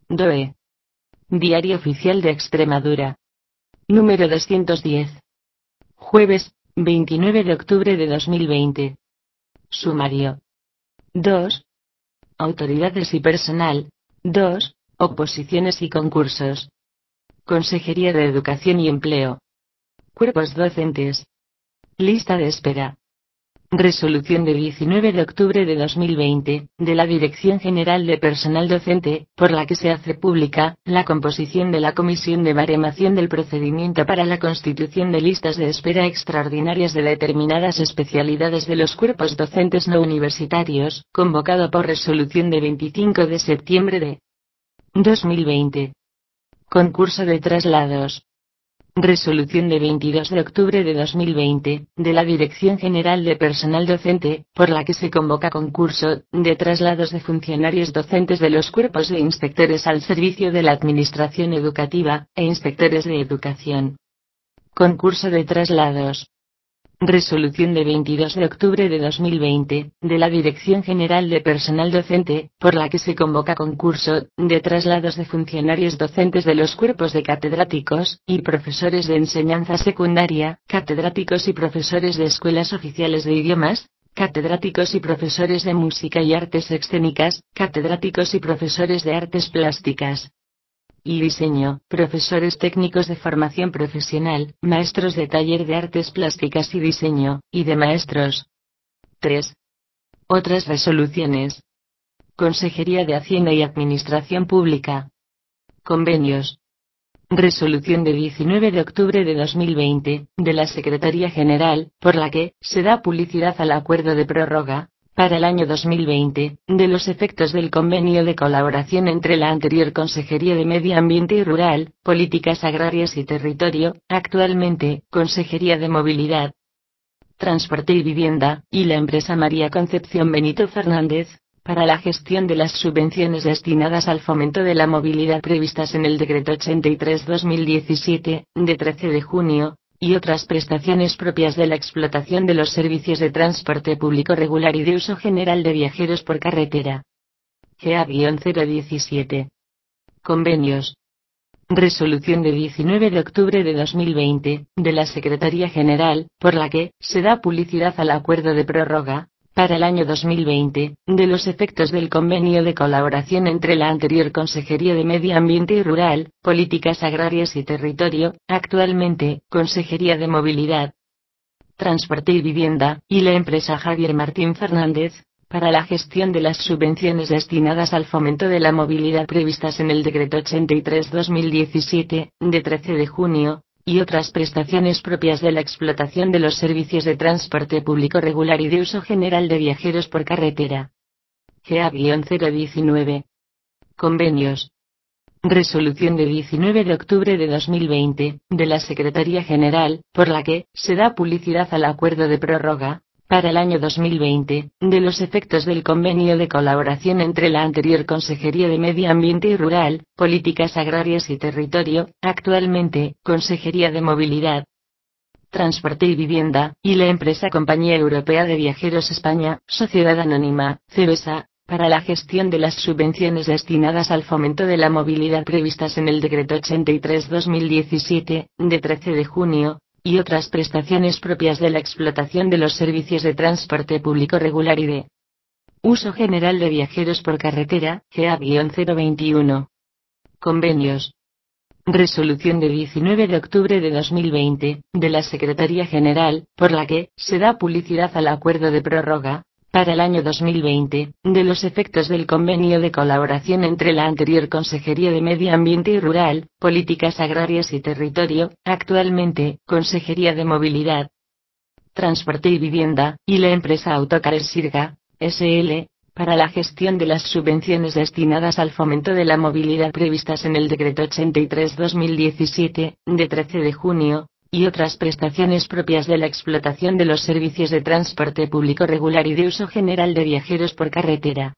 DOE. Diario Oficial de Extremadura. Número 210. Jueves, 29 de octubre de 2020. Sumario. 2. Autoridades y personal. 2. Oposiciones y concursos. Consejería de Educación y Empleo. Cuerpos docentes. Lista de espera. Resolución de 19 de octubre de 2020, de la Dirección General de Personal Docente, por la que se hace pública la composición de la Comisión de Baremación del procedimiento para la constitución de listas de espera extraordinarias de determinadas especialidades de los cuerpos docentes no universitarios, convocado por resolución de 25 de septiembre de 2020. Concurso de traslados. Resolución de 22 de octubre de 2020, de la Dirección General de Personal Docente, por la que se convoca concurso de traslados de funcionarios docentes de los cuerpos de inspectores al servicio de la Administración Educativa, e inspectores de educación. Concurso de traslados. Resolución de 22 de octubre de 2020, de la Dirección General de Personal Docente, por la que se convoca concurso de traslados de funcionarios docentes de los cuerpos de catedráticos y profesores de enseñanza secundaria, catedráticos y profesores de escuelas oficiales de idiomas, catedráticos y profesores de música y artes escénicas, catedráticos y profesores de artes plásticas y diseño, profesores técnicos de formación profesional, maestros de taller de artes plásticas y diseño, y de maestros. 3. Otras resoluciones. Consejería de Hacienda y Administración Pública. Convenios. Resolución de 19 de octubre de 2020, de la Secretaría General, por la que se da publicidad al acuerdo de prórroga para el año 2020, de los efectos del convenio de colaboración entre la anterior Consejería de Medio Ambiente y Rural, Políticas Agrarias y Territorio, actualmente Consejería de Movilidad, Transporte y Vivienda, y la empresa María Concepción Benito Fernández, para la gestión de las subvenciones destinadas al fomento de la movilidad previstas en el Decreto 83/2017, de 13 de junio, y otras prestaciones propias de la explotación de los servicios de transporte público regular y de uso general de viajeros por carretera. GA-017. Convenios. Resolución de 19 de octubre de 2020, de la Secretaría General, por la que se da publicidad al acuerdo de prórroga para el año 2020, de los efectos del convenio de colaboración entre la anterior Consejería de Medio Ambiente y Rural, Políticas Agrarias y Territorio, actualmente Consejería de Movilidad, Transporte y Vivienda, y la empresa Javier Martín Fernández, para la gestión de las subvenciones destinadas al fomento de la movilidad previstas en el Decreto 83/2017, de 13 de junio, y otras prestaciones propias de la explotación de los servicios de transporte público regular y de uso general de viajeros por carretera. GA-019. Convenios. Resolución de 19 de octubre de 2020, de la Secretaría General, por la que se da publicidad al acuerdo de prórroga para el año 2020, de los efectos del convenio de colaboración entre la anterior Consejería de Medio Ambiente y Rural, Políticas Agrarias y Territorio, actualmente Consejería de Movilidad, Transporte y Vivienda, y la empresa Compañía Europea de Viajeros España, Sociedad Anónima, CEBESA, para la gestión de las subvenciones destinadas al fomento de la movilidad previstas en el Decreto 83/2017, de 13 de junio, y otras prestaciones propias de la explotación de los servicios de transporte público regular y de uso general de viajeros por carretera, GA-021. Convenios. Resolución de 19 de octubre de 2020, de la Secretaría General, por la que se da publicidad al acuerdo de prórroga para el año 2020, de los efectos del convenio de colaboración entre la anterior Consejería de Medio Ambiente y Rural, Políticas Agrarias y Territorio, actualmente Consejería de Movilidad, Transporte y Vivienda, y la empresa Autocares Sirga, S.L., para la gestión de las subvenciones destinadas al fomento de la movilidad previstas en el Decreto 83/2017, de 13 de junio, y otras prestaciones propias de la explotación de los servicios de transporte público regular y de uso general de viajeros por carretera.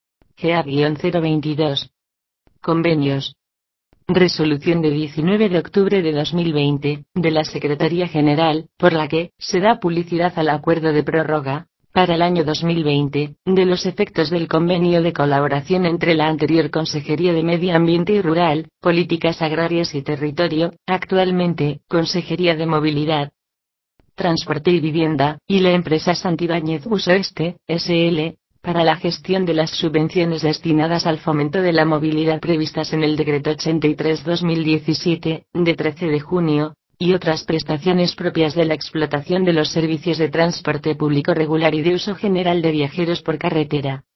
GA-022. Convenios. Resolución de 19 de octubre de 2020, de la Secretaría General, por la que se da publicidad al acuerdo de prórroga para el año 2020, de los efectos del convenio de colaboración entre la anterior Consejería de Medio Ambiente y Rural, Políticas Agrarias y Territorio, actualmente, Consejería de Movilidad, Transporte y Vivienda, y la empresa Santibáñez Bus Oeste, S.L., para la gestión de las subvenciones destinadas al fomento de la movilidad previstas en el Decreto 83/2017, de 13 de junio, y otras prestaciones propias de la explotación de los servicios de transporte público regular y de uso general de viajeros por carretera.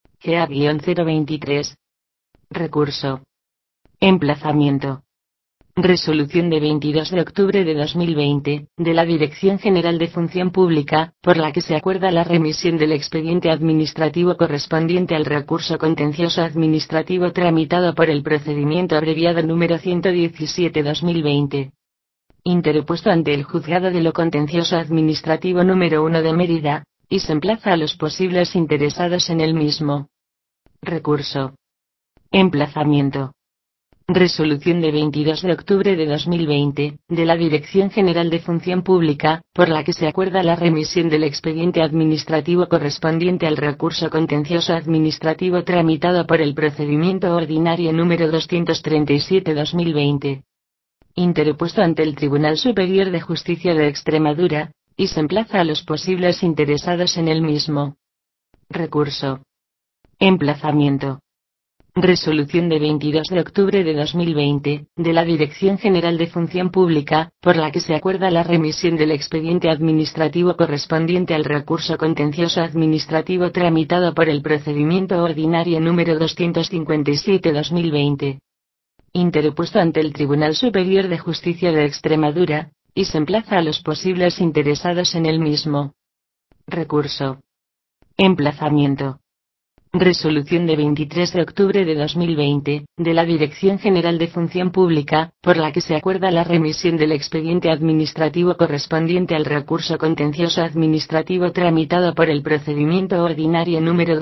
GA-023. Recurso. Emplazamiento. Resolución de 22 de octubre de 2020, de la Dirección General de Función Pública, por la que se acuerda la remisión del expediente administrativo correspondiente al recurso contencioso administrativo tramitado por el procedimiento abreviado número 117/2020. Interpuesto ante el Juzgado de lo Contencioso Administrativo número 1 de Mérida, y se emplaza a los posibles interesados en el mismo. Recurso. Emplazamiento. Resolución de 22 de octubre de 2020, de la Dirección General de Función Pública, por la que se acuerda la remisión del expediente administrativo correspondiente al recurso contencioso administrativo tramitado por el procedimiento ordinario número 237/2020. Interpuesto ante el Tribunal Superior de Justicia de Extremadura, y se emplaza a los posibles interesados en el mismo. Recurso. Emplazamiento. Resolución de 22 de octubre de 2020, de la Dirección General de Función Pública, por la que se acuerda la remisión del expediente administrativo correspondiente al recurso contencioso administrativo tramitado por el procedimiento ordinario número 257/2020. Interpuesto ante el Tribunal Superior de Justicia de Extremadura, y se emplaza a los posibles interesados en el mismo. Recurso. Emplazamiento. Resolución de 23 de octubre de 2020, de la Dirección General de Función Pública, por la que se acuerda la remisión del expediente administrativo correspondiente al recurso contencioso administrativo tramitado por el procedimiento ordinario número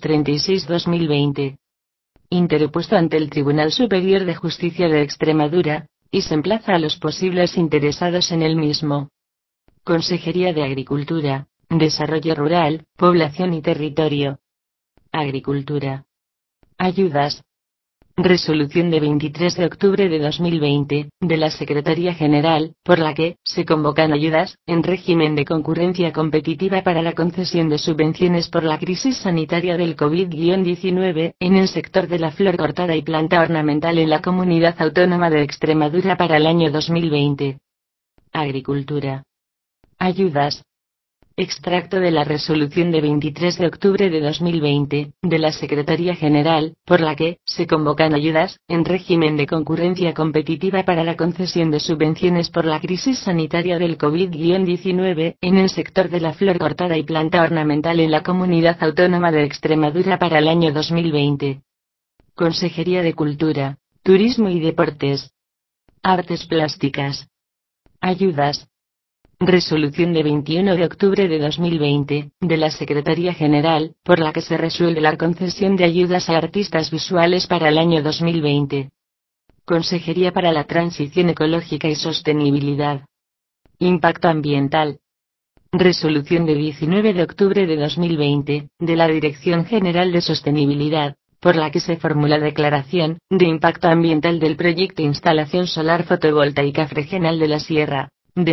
236/2020. Interpuesto ante el Tribunal Superior de Justicia de Extremadura, y se emplaza a los posibles interesados en el mismo. Consejería de Agricultura, Desarrollo Rural, Población y Territorio. Agricultura. Ayudas. Resolución de 23 de octubre de 2020, de la Secretaría General, por la que se convocan ayudas, en régimen de concurrencia competitiva para la concesión de subvenciones por la crisis sanitaria del COVID-19, en el sector de la flor cortada y planta ornamental en la Comunidad Autónoma de Extremadura para el año 2020. Agricultura. Ayudas. Extracto de la resolución de 23 de octubre de 2020, de la Secretaría General, por la que se convocan ayudas, en régimen de concurrencia competitiva para la concesión de subvenciones por la crisis sanitaria del COVID-19, en el sector de la flor cortada y planta ornamental en la Comunidad Autónoma de Extremadura para el año 2020. Consejería de Cultura, Turismo y Deportes. Artes plásticas. Ayudas. Resolución de 21 de octubre de 2020, de la Secretaría General, por la que se resuelve la concesión de ayudas a artistas visuales para el año 2020. Consejería para la Transición Ecológica y Sostenibilidad. Impacto Ambiental. Resolución de 19 de octubre de 2020, de la Dirección General de Sostenibilidad, por la que se formula declaración de impacto ambiental del proyecto Instalación Solar Fotovoltaica Fregenal de la Sierra, de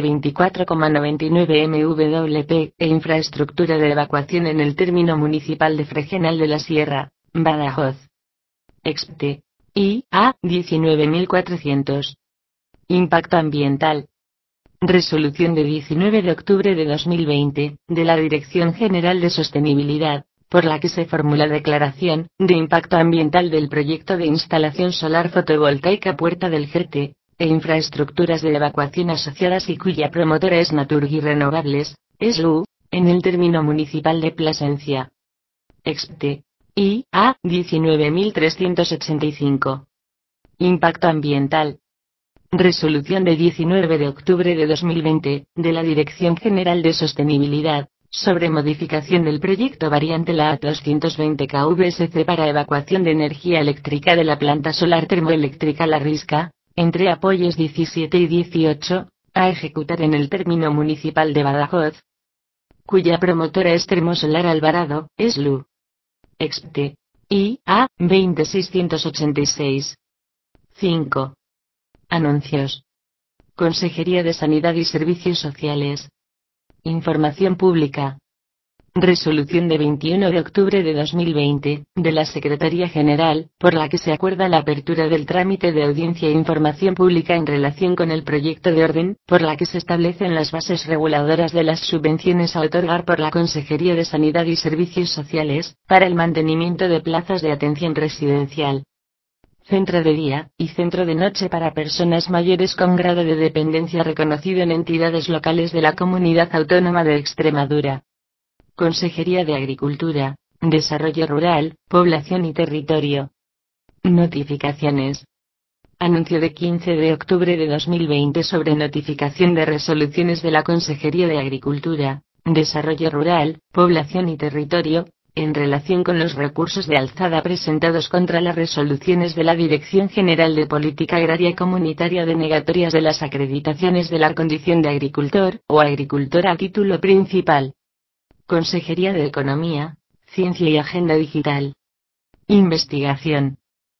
24,99 MWp, e infraestructura de evacuación en el término municipal de Fregenal de la Sierra, Badajoz. Expte. IA 19.400. Impacto ambiental. Resolución de 19 de octubre de 2020, de la Dirección General de Sostenibilidad, por la que se formula declaración de impacto ambiental del proyecto de instalación solar fotovoltaica Puerta del Jerte, e infraestructuras de evacuación asociadas y cuya promotora es Naturgy Renovables, SLU, en el término municipal de Plasencia. Expte. IA 19.385. Impacto ambiental. Resolución de 19 de octubre de 2020, de la Dirección General de Sostenibilidad, sobre modificación del proyecto variante la A220 KVSC para evacuación de energía eléctrica de la planta solar termoeléctrica La Risca, entre apoyos 17 y 18, a ejecutar en el término municipal de Badajoz. cuya promotora es Termosolar Alvarado, SLU. Expte. IA 20686. 5. Anuncios. Consejería de Sanidad y Servicios Sociales. Información pública. Resolución de 21 de octubre de 2020, de la Secretaría General, por la que se acuerda la apertura del trámite de audiencia e información pública en relación con el proyecto de orden, por la que se establecen las bases reguladoras de las subvenciones a otorgar por la Consejería de Sanidad y Servicios Sociales, para el mantenimiento de plazas de atención residencial, centro de día, y centro de noche para personas mayores con grado de dependencia reconocido en entidades locales de la Comunidad Autónoma de Extremadura. Consejería de Agricultura, Desarrollo Rural, Población y Territorio. Notificaciones. Anuncio de 15 de octubre de 2020 sobre notificación de resoluciones de la Consejería de Agricultura, Desarrollo Rural, Población y Territorio, en relación con los recursos de alzada presentados contra las resoluciones de la Dirección General de Política Agraria Comunitaria denegatorias de las acreditaciones de la condición de agricultor o agricultora a título principal. Consejería de Economía, Ciencia y Agenda Digital. Investigación.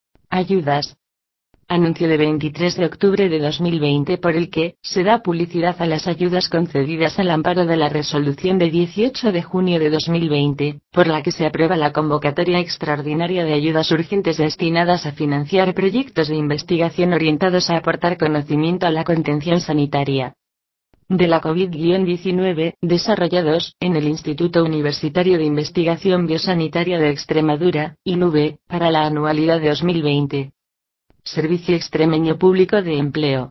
Ayudas. Anuncio de 23 de octubre de 2020 por el que se da publicidad a las ayudas concedidas al amparo de la resolución de 18 de junio de 2020, por la que se aprueba la convocatoria extraordinaria de ayudas urgentes destinadas a financiar proyectos de investigación orientados a aportar conocimiento a la contención sanitaria de la COVID-19, desarrollados en el Instituto Universitario de Investigación Biosanitaria de Extremadura, INUBE, para la anualidad de 2020. Servicio Extremeño Público de Empleo.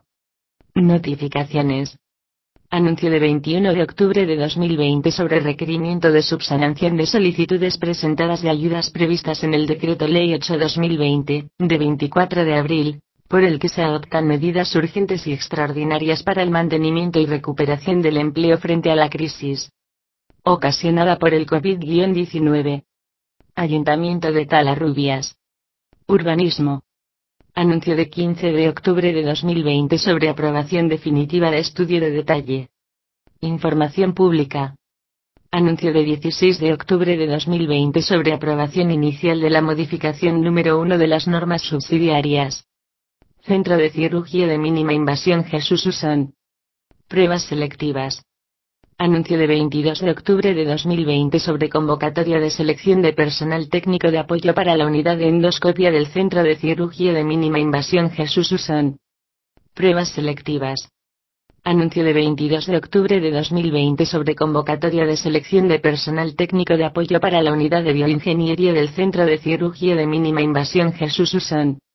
Notificaciones. Anuncio de 21 de octubre de 2020 sobre requerimiento de subsanación de solicitudes presentadas de ayudas previstas en el Decreto Ley 8/2020, de 24 de abril, por el que se adoptan medidas urgentes y extraordinarias para el mantenimiento y recuperación del empleo frente a la crisis ocasionada por el COVID-19. Ayuntamiento de Talarrubias. Urbanismo. Anuncio de 15 de octubre de 2020 sobre aprobación definitiva de estudio de detalle. Información pública. Anuncio de 16 de octubre de 2020 sobre aprobación inicial de la modificación número 1 de las normas subsidiarias. Centro de Cirugía de Mínima Invasión Jesús Usón. Pruebas selectivas. Anuncio de 22 de octubre de 2020 sobre convocatoria de selección de personal técnico de apoyo para la unidad de endoscopia del Centro de Cirugía de Mínima Invasión Jesús Usón. Pruebas selectivas. Anuncio de 22 de octubre de 2020 sobre convocatoria de selección de personal técnico de apoyo para la unidad de bioingeniería del Centro de Cirugía de Mínima Invasión Jesús Usón.